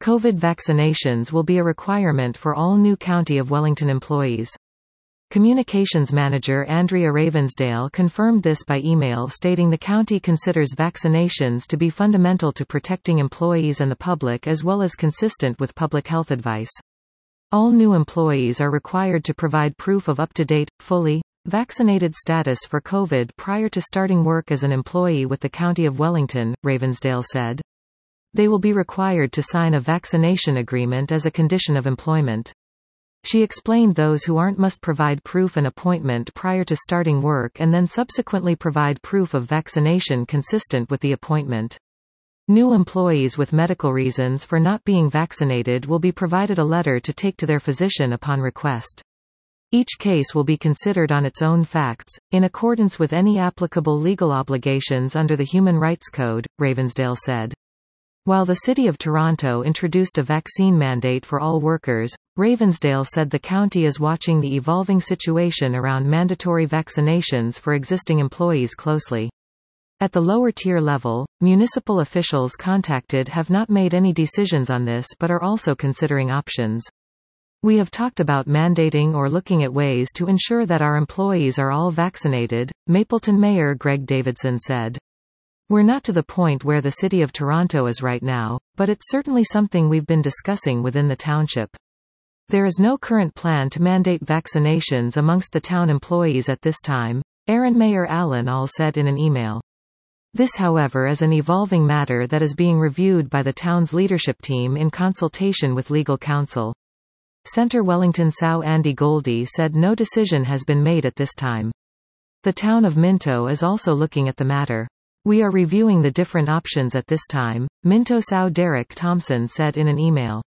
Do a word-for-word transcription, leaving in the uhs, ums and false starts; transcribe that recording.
COVID vaccinations will be a requirement for all new County of Wellington employees. Communications Manager Andrea Ravensdale confirmed this by email, stating the county considers vaccinations to be fundamental to protecting employees and the public, as well as consistent with public health advice. All new employees are required to provide proof of up-to-date, fully vaccinated status for COVID prior to starting work as an employee with the County of Wellington, Ravensdale said. They will be required to sign a vaccination agreement as a condition of employment. She explained those who aren't must provide proof and appointment prior to starting work and then subsequently provide proof of vaccination consistent with the appointment. New employees with medical reasons for not being vaccinated will be provided a letter to take to their physician upon request. Each case will be considered on its own facts, in accordance with any applicable legal obligations under the Human Rights Code, Ravensdale said. While the City of Toronto introduced a vaccine mandate for all workers, Ravensdale said the county is watching the evolving situation around mandatory vaccinations for existing employees closely. At the lower tier level, municipal officials contacted have not made any decisions on this but are also considering options. We have talked about mandating or looking at ways to ensure that our employees are all vaccinated, Mapleton Mayor Greg Davidson said. We're not to the point where the City of Toronto is right now, but it's certainly something we've been discussing within the township. There is no current plan to mandate vaccinations amongst the town employees at this time, Aaron Mayor Allen All said in an email. This, however, is an evolving matter that is being reviewed by the town's leadership team in consultation with legal counsel. Centre Wellington S O W Andy Goldie said no decision has been made at this time. The town of Minto is also looking at the matter. We are reviewing the different options at this time, Minto S O W Derek Thompson said in an email.